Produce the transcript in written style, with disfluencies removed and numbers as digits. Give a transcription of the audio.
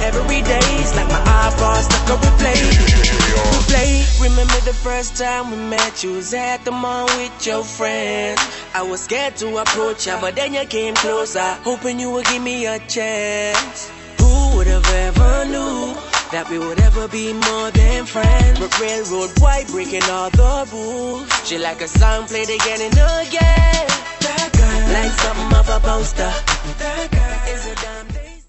every day's like my iPod stuck on replay. Remember the first time we met, you was at the mall with your friends. I was scared to approach ya, but then you came closer, hoping you would give me a chance. Who would have ever knew that we would ever be more than friends? But railroad white breaking all the rules. She like a song played again and again. That girl, like something off a poster. That girl is a damn